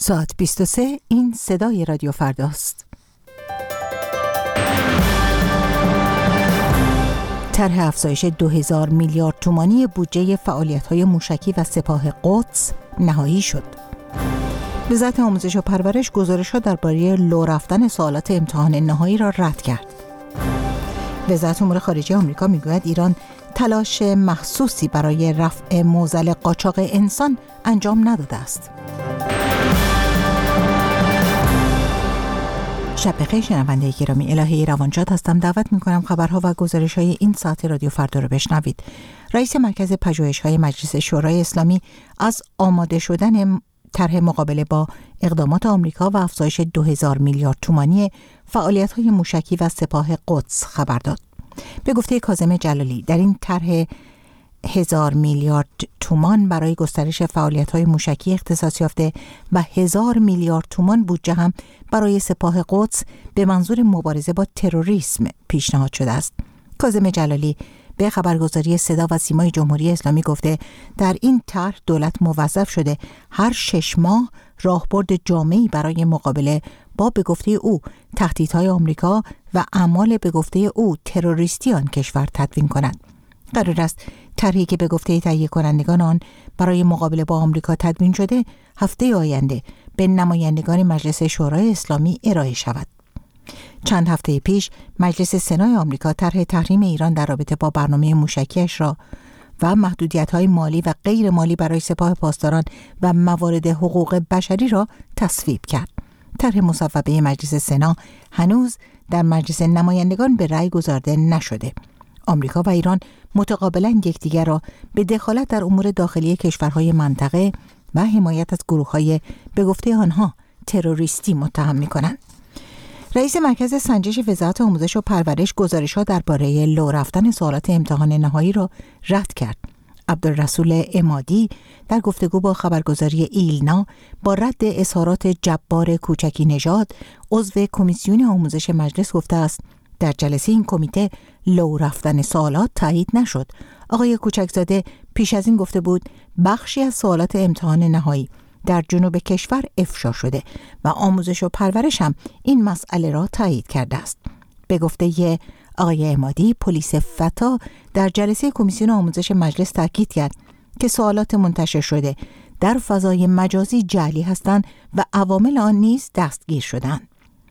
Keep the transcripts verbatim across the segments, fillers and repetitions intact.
ساعت بیست و سه، این صدای رادیو فرداست. طرح افزایش دو هزار میلیارد تومانی بودجه فعالیت‌های موشکی و سپاه قدس نهایی شد. وزارت آموزش و پرورش گزارش‌ها درباره لو رفتن سوالات امتحان نهایی را رد کرد. وزارت امور خارجه آمریکا میگوید ایران تلاش مخصوصی برای رفع معضل قاچاق انسان انجام نداده است. شب بخیر شنونده گرامی، الهه روانشاد هستم. دعوت میکنم خبرها و گزارش‌های این ساعت رادیو فردا رو بشنوید. رئیس مرکز پژوهش‌های مجلس شورای اسلامی از آماده شدن طرح مقابله با اقدامات آمریکا و افزایش دو هزار میلیارد تومانی فعالیت‌های موشکی و سپاه قدس خبر داد. به گفته کاظم جلالی، در این طرح هزار میلیارد تومان برای گسترش فعالیت‌های موشکی اختصاص یافته و هزار میلیارد تومان بودجه هم برای سپاه قدس به منظور مبارزه با تروریسم پیشنهاد شده است. کاظم جلالی به خبرگزاری صدا و سیمای جمهوری اسلامی گفته در این طرح دولت موظف شده هر شش ماه راهبرد جامعی برای مقابله با به گفته او تهدیدهای آمریکا و اعمال به گفته او تروریستی آن کشور تدوین کند. قرار است طرحی که به گفته تهیه کنندگان آن برای مقابله با آمریکا تدوین شده هفته آینده به نمایندگان مجلس شورای اسلامی ارائه شود. چند هفته پیش مجلس سنای آمریکا طرح تحریم ایران در رابطه با برنامه موشکیش را و محدودیت‌های مالی و غیر مالی برای سپاه پاسداران و موارد حقوق بشری را تصویب کرد. طرح مصوبه مجلس سنا هنوز در مجلس نمایندگان به رأی گذارده نشده. آمریکا و ایران متقابلاً یکدیگر را به دخالت در امور داخلی کشورهای منطقه و حمایت از گروه‌های به گفته آنها تروریستی متهم می‌کنند. رئیس مرکز سنجش وزارت آموزش و پرورش گزارش‌ها درباره لو رفتن سوالات امتحان نهایی را رد کرد. عبدالرسول عمادی در گفتگو با خبرگزاری ایلنا با رد اظهارات جبار کوچکی نژاد عضو کمیسیون آموزش مجلس گفته است در جلسه این کمیته لو رفتن سوالات تایید نشد. آقای کوچکزاده پیش از این گفته بود بخشی از سوالات امتحان نهایی در جنوب کشور افشا شده و آموزش و پرورش هم این مسئله را تایید کرده است. به گفته آقای عمادی، پلیس فتا در جلسه کمیسیون آموزش مجلس تاکید کرد که سوالات منتشر شده در فضای مجازی جعلی هستند و عوامل آن نیز دستگیر شدند.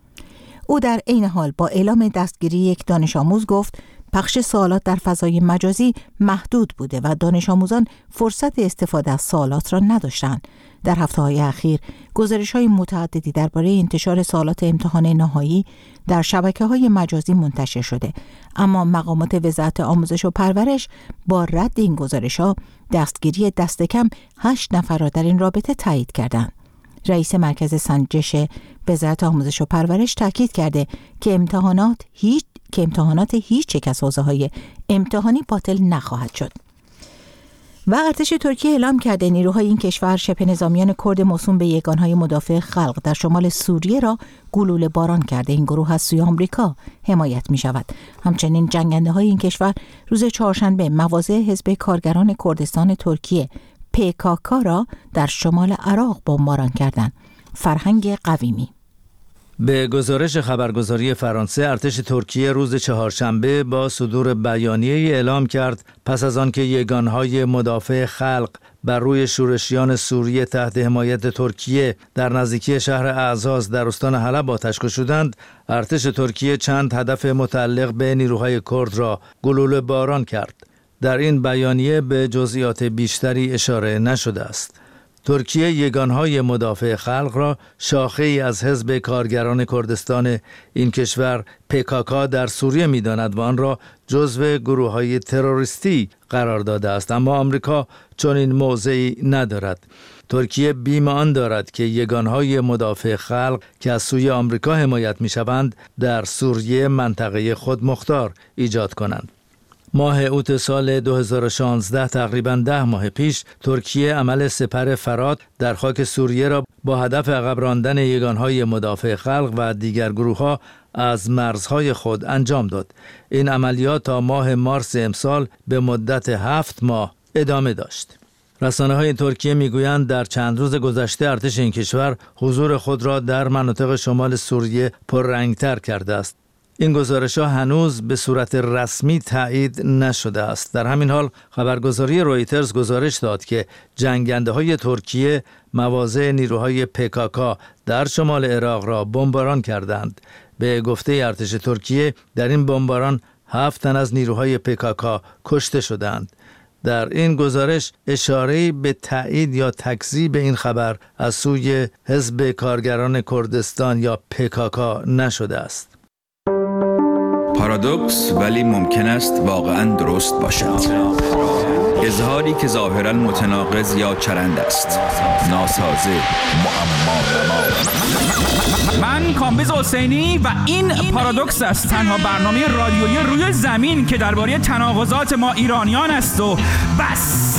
او در عین حال با اعلام دستگیری یک دانش آموز گفت پخش سوالات در فضای مجازی محدود بوده و دانش آموزان فرصت استفاده از سوالات را نداشتند. در هفته‌های اخیر گزارش‌های متعددی درباره انتشار سوالات امتحان نهایی در شبکه‌های مجازی منتشر شده، اما مقامات وزارت آموزش و پرورش با رد این گزارش‌ها دستگیری دست کم هشت نفر را در این رابطه تایید کردند. رئیس مرکز سنجش وزارت آموزش و پرورش تاکید کرده که امتحانات هیچ که امتحانات هیچ یک از حوزه‌های امتحانی باطل نخواهد شد. و ارتش ترکیه اعلام کرده نیروهای این کشور شبه نظامیان کرد موسوم به یگانهای مدافع خلق در شمال سوریه را گلوله باران کرده. این گروه از سوی آمریکا حمایت می شود. همچنین جنگنده های این کشور روز چهارشنبه مواضع حزب کارگران کردستان ترکیه پی کا کا را در شمال عراق بمباران کردند. فرهنگ قویمی به گزارش خبرگزاری فرانسه، ارتش ترکیه روز چهارشنبه با صدور بیانیه‌ای اعلام کرد پس از آنکه یگانهای مدافع خلق بر روی شورشیان سوریه تحت حمایت ترکیه در نزدیکی شهر اعزاز در استان حلب آتش گشودند، ارتش ترکیه چند هدف متعلق به نیروهای کرد را گلوله باران کرد. در این بیانیه به جزئیات بیشتری اشاره نشده است. ترکیه یگانهای مدافع خلق را شاخه‌ای از حزب کارگران کردستان این کشور پی کا کا در سوریه می‌داند و آن را جزو گروه‌های تروریستی قرار داده است، اما آمریکا چنین موضعی ندارد. ترکیه بیم آن دارد که یگانهای مدافع خلق که از سوی آمریکا حمایت می‌شوند در سوریه منطقه خودمختار ایجاد کنند. ماه اوت سال دو هزار و شانزده، تقریباً ده ماه پیش، ترکیه عمل سپر فرات در خاک سوریه را با هدف عقب راندن یگانهای مدافع خلق و دیگر گروه‌ها از مرزهای خود انجام داد. این عملیات تا ماه مارس امسال به مدت هفت ماه ادامه داشت. رسانه‌های ترکیه میگویند در چند روز گذشته ارتش این کشور حضور خود را در مناطق شمال سوریه پررنگتر کرده است. این گزارش‌ها هنوز به صورت رسمی تایید نشده است. در همین حال خبرگزاری رویترز گزارش داد که جنگنده‌های ترکیه مواضع نیروهای پی کی کی در شمال عراق را بمباران کردند. به گفته ارتش ترکیه در این بمباران هفت تن از نیروهای پی کی کی کشته شدند. در این گزارش اشاره‌ای به تایید یا تکذیب این خبر از سوی حزب کارگران کردستان یا پی کی کی نشده است. پارادوکس ولی ممکن است واقعاً درست باشد. اظهاری که ظاهراً متناقض یا چرند است. ناسازه، معما. من کامبیز حسینی و این پارادوکس است، تنها برنامه رادیویی روی زمین که درباره تناقضات ما ایرانیان است و بس.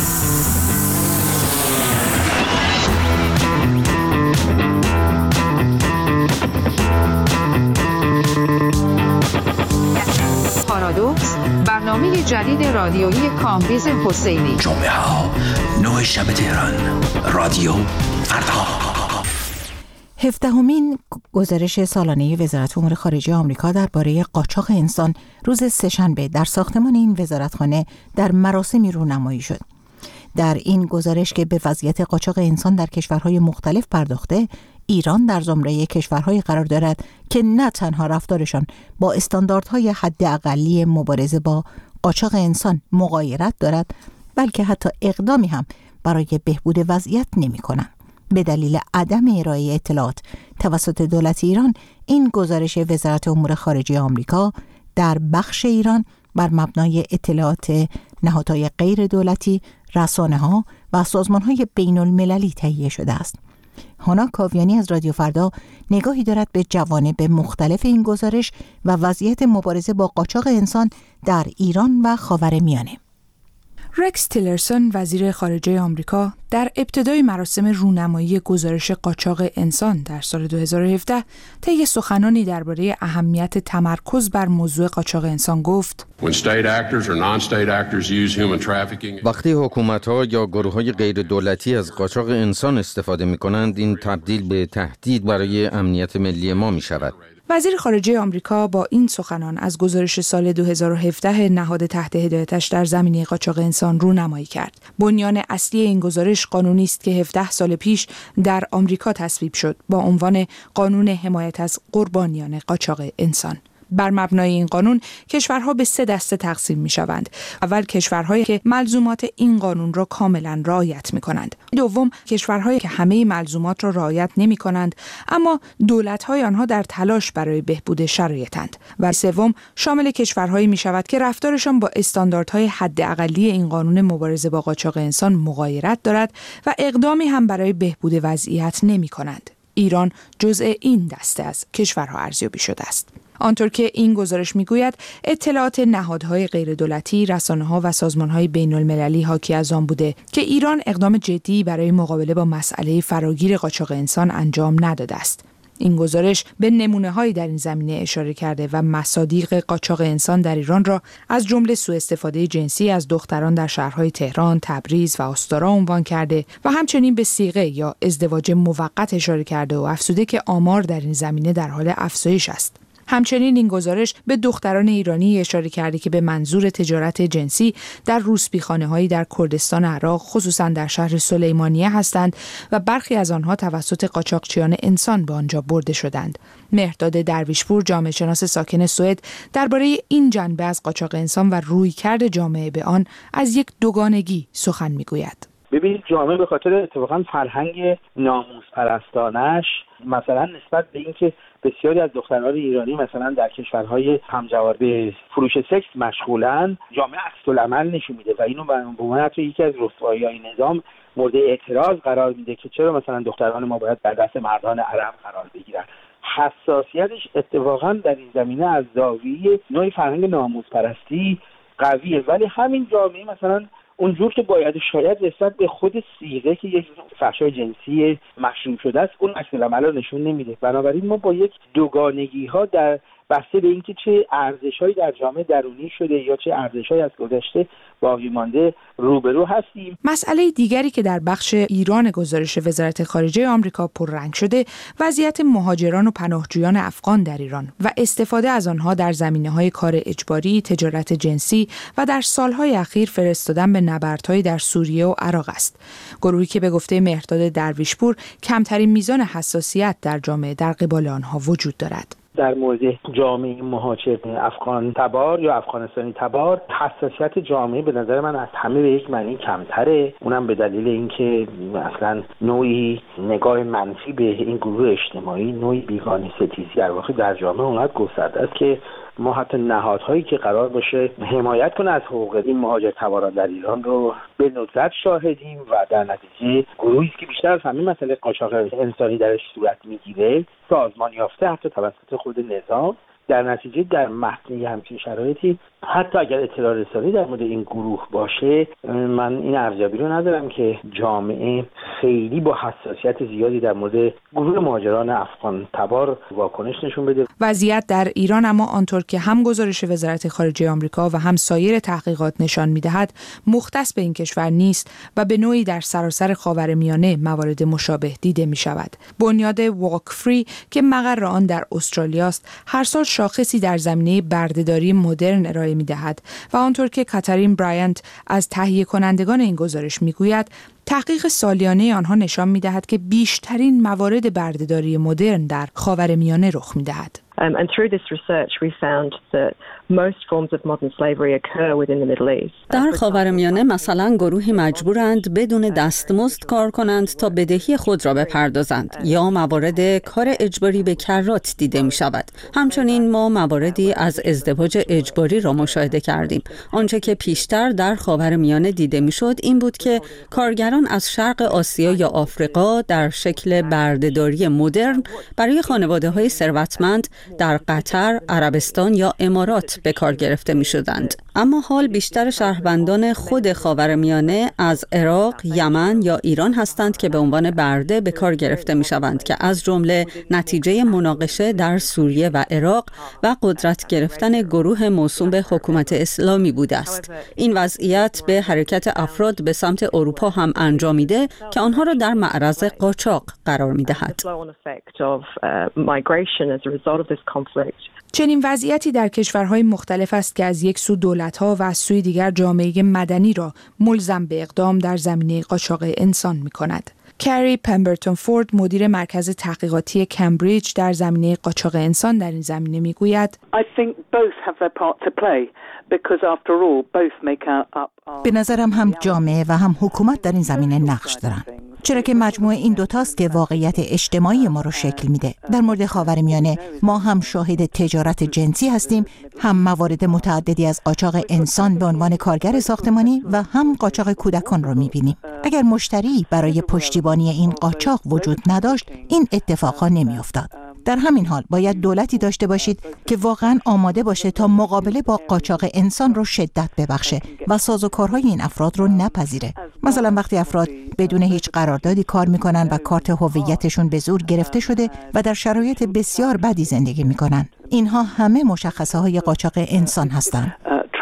پارادوکس، برنامه جدید رادیویی کامبیز حسینی. جمعه ها نه شب تهران، رادیو فردا. هفدهمین گزارش سالانه وزارت امور خارجه آمریکا درباره قاچاق انسان روز سه‌شنبه در ساختمان این وزارتخانه در مراسمی رونمایی شد. در این گزارش که به وضعیت قاچاق انسان در کشورهای مختلف پرداخته، ایران در زمره کشورهایی قرار دارد که نه تنها رفتارشان با استانداردهای حداقلی مبارزه با قاچاق انسان مغایرت دارد، بلکه حتی اقدامی هم برای بهبود وضعیت نمی‌کنند. به دلیل عدم ارائه اطلاعات توسط دولت ایران، این گزارش وزارت امور خارجه آمریکا در بخش ایران بر مبنای اطلاعات نهادهای غیر دولتی، رسانه‌ها و سازمان‌های بین‌المللی تهیه شده است. هانا کاویانی از رادیو فردا نگاهی دارد به جوانب مختلف این گزارش و وضعیت مبارزه با قاچاق انسان در ایران و خاورمیانه. رکس تیلرسون وزیر خارجه آمریکا در ابتدای مراسم رونمایی گزارش قاچاق انسان در سال دو هزار و هفده طی سخنانی درباره اهمیت تمرکز بر موضوع قاچاق انسان گفت: وقتی حکومت‌ها یا گروه‌های غیر دولتی از قاچاق انسان استفاده می‌کنند، این تبدیل به تهدید برای امنیت ملی ما می‌شود. وزیر خارجه آمریکا با این سخنان از گزارش سال دو هزار و هفده نهاد تحت هدایتش در زمینه قاچاق انسان رونمایی کرد. بنیان اصلی این گزارش قانونی است که هفده سال پیش در آمریکا تصویب شد با عنوان قانون حمایت از قربانیان قاچاق انسان. بر مبنای این قانون کشورها به سه دسته تقسیم می‌شوند. اول کشورهایی که ملزومات این قانون را کاملا رعایت می‌کنند. دوم کشورهایی که همه ملزومات را رعایت نمی‌کنند اما دولت‌های آنها در تلاش برای بهبود شرایطند. و سوم شامل کشورهایی می‌شود که رفتارشان با استانداردهای حداقلی این قانون مبارزه با قاچاق انسان مغایرت دارد و اقدامی هم برای بهبود وضعیت نمی‌کنند. ایران جزء این دسته از کشورها ارزیابی شده است. آنطور که این گزارش میگوید اطلاعات نهادهای غیردولتی، رسانه‌ها و سازمان‌های بین‌المللی حاکی از آن بوده که ایران اقدام جدی برای مقابله با مسئله فراگیر قاچاق انسان انجام نداده است. این گزارش به نمونه‌هایی در این زمینه اشاره کرده و مصادیق قاچاق انسان در ایران را از جمله سوء استفاده جنسی از دختران در شهرهای تهران، تبریز و استارا عنوان کرده و همچنین به صیغه یا ازدواج موقت اشاره کرده و افزوده که آمار در این زمینه در حال افزایش است. همچنین این گزارش به دختران ایرانی اشاره کرده که به منظور تجارت جنسی در روسپیخانه‌هایی در کردستان عراق، خصوصا در شهر سلیمانیه هستند و برخی از آنها توسط قاچاقچیان انسان به آنجا برده شدند. مهرداد درویشپور، جامعه شناس ساکن سوئد، درباره این جنبه از قاچاق انسان و رویکرد جامعه به آن از یک دوگانگی سخن می‌گوید. ببینید جامعه به خاطر اتفاقا فرهنگ ناموس پرستانش، مثلا نسبت به اینکه بسیاری از دختران ایرانی مثلا در کشورهای همجوار به فروش سکس مشغولن، جامعه عکس‌العمل نشون میده و اینو به عنوان حتی یکی از رسوایی‌های نظام مورد اعتراض قرار میده که چرا مثلا دختران ما باید در دست مردان عرب قرار بگیرن. حساسیتش اتفاقا در این زمینه از زاویه نوع فرهنگ ناموس پرستی قویه، ولی همین جامعه مثلا اونجور که باید شاید نسبت به خود صیغه که یک فحشای جنسی مشروع شده است اون عکس‌العمل رو نشون نمیده. بنابراین ما با یک دوگانگی ها در بسته به اینکه چه ارزش‌هایی در جامعه درونی شده یا چه ارزش‌هایی از گذشته باقی مانده روبرو هستیم. مسئله دیگری که در بخش ایران گزارش وزارت خارجه آمریکا پررنگ شده، وضعیت مهاجران و پناهجویان افغان در ایران و استفاده از آنها در زمینه‌های کار اجباری، تجارت جنسی و در سالهای اخیر فرستادن به نبردهای در سوریه و عراق است. گروهی که به گفته مهرداد درویشپور کمترین میزان حساسیت در جامعه در قبال آنها وجود دارد. در مورد جامعه مهاجر افغان تبار یا افغانستانی تبار حساسیت جامعه به نظر من از همه به یک معنی کمتره، اونم به دلیل اینکه اصلا نوعی نگاه منفی به این گروه اجتماعی، نوعی بیگانه ستیزی در واقع در جامعه اونقدر گسترده است که ما حتی نهادهایی که قرار باشه حمایت کنه از حقوق این مهاجر تباران در ایران رو به ندرت شاهدیم و در نتیجه گروهی که بیشتر از همین مسئله قاچاق انسانی درش صورت میگیره سازمان یافته حتی توسط خود نظام، در نتیجه در متن همچین شرایطی حتی اگر اطلاع رسانی در مورد این گروه باشه من این ارزیابی رو ندارم که جامعه خیلی با حساسیت زیادی در مورد گروه مهاجران افغان تبار واکنش نشون بده. وضعیت در ایران اما آنطور که هم گزارش وزارت خارجه آمریکا و هم سایر تحقیقات نشان می‌دهد مختص به این کشور نیست و به نوعی در سراسر خاورمیانه موارد مشابه دیده می‌شود. بنیاد واک فری که مقر آن در استرالیا است هر سال شاخصی در زمینه بردهداری مدرن ارائه می‌دهد و آنطور که کاترین برایانت از تهیه کنندگان این گزارش می‌گوید تحقیق سالیانه آنها نشان می‌دهد که بیشترین موارد بردهداری مدرن در خاورمیانه رخ می‌دهد. Um, and through this research we found that most forms of modern slavery occur within the Middle East. در خاورمیانه مثلا گروهی مجبورند بدون دستمزد کار کنند تا بدهی خود را بپردازند یا موارد کار اجباری به کرات دیده می شود. همچنین ما مواردی از ازدواج اجباری را مشاهده کردیم. آنچه که پیشتر در خاورمیانه دیده می شد این بود که کارگران از شرق آسیا یا آفریقا در شکل بردهداری مدرن برای خانواده‌های ثروتمند در قطر، عربستان یا امارات به کار گرفته می شدند. اما حال بیشتر شهروندان خود خاورمیانه از عراق، یمن یا ایران هستند که به عنوان برده به کار گرفته می شوند که از جمله نتیجه مناقشه در سوریه و عراق و قدرت گرفتن گروه موسوم به حکومت اسلامی بوده است. این وضعیت به حرکت افراد به سمت اروپا هم انجامیده که آنها را در معرض قاچاق قرار می دهد. چنین وضعیتی در کشورهای مختلف است که از یک سو دولت‌ها و از سوی دیگر جامعه مدنی را ملزم به اقدام در زمینه قاچاق انسان می‌کند. کری پمبرتون فورد مدیر مرکز تحقیقاتی کمبریج در زمینه قاچاق انسان در این زمینه میگوید به نظرم هم جامعه و هم حکومت در این زمینه نقش دارند. چرا که مجموعه این دوتاست که واقعیت اجتماعی ما رو شکل میده. در مورد خاورمیانه ما هم شاهد تجارت جنسی هستیم، هم موارد متعددی از قاچاق انسان به عنوان کارگر ساختمانی و هم قاچاق کودکان رو میبینیم. اگر مشتری برای پشتیبانی این قاچاق وجود نداشت، این اتفاقا نمیافتاد. در همین حال باید دولتی داشته باشید که واقعا آماده باشه تا مقابله با قاچاق انسان رو شدت ببخشه و سازوکارهای این افراد رو نپذیره. مثلا وقتی افراد بدون هیچ قراردادی کار میکنن و کارت هویتشون به زور گرفته شده و در شرایط بسیار بدی زندگی میکنن. اینها همه مشخصه های قاچاق انسان هستند.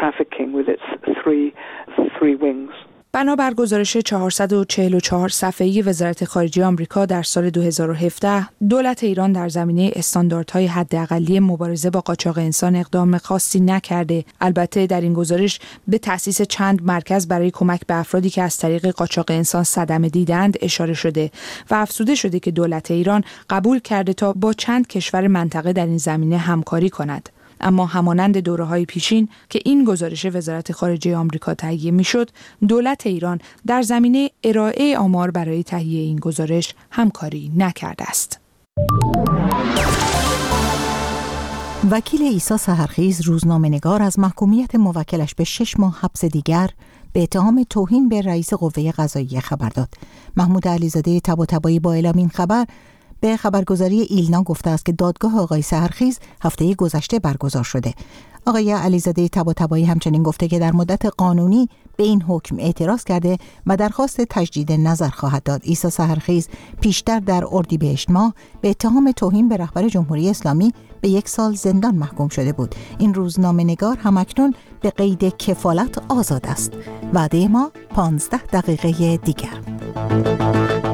بنابر گزارش چهارصد و چهل و چهار صفحه‌ای وزارت خارجه آمریکا در سال دو هزار و هفده، دولت ایران در زمینه استانداردهای حداقلی مبارزه با قاچاق انسان اقدام خاصی نکرده. البته در این گزارش به تأسیس چند مرکز برای کمک به افرادی که از طریق قاچاق انسان صدمه دیدند اشاره شده و افزوده شده که دولت ایران قبول کرده تا با چند کشور منطقه در این زمینه همکاری کند. اما همانند دوره‌های پیشین که این گزارش وزارت خارجه آمریکا تهیه می‌شد، دولت ایران در زمینه ارائه آمار برای تهیه این گزارش همکاری نکرده است. وکیل عیسی سحرخیز روزنامه‌نگار از محکومیت موکلش به شش ماه حبس دیگر به اتهام توهین به رئیس قوه قضاییه خبر داد. محمود علیزاده طباطبایی با اعلام این خبر به خبرگزاری ایلنا گفته است که دادگاه آقای سحرخیز هفته گذشته برگزار شده. آقای علیزاده طباطبایی همچنین گفته که در مدت قانونی به این حکم اعتراض کرده و درخواست تجدید نظر خواهد داد. عیسی سحرخیز پیشتر در اردیبهشت ماه به اتهام توهین به رهبر جمهوری اسلامی به یک سال زندان محکوم شده بود. این روزنامه‌نگار همکنون به قید کفالت آزاد است. وعده ما پانزده دقیقه دیگر.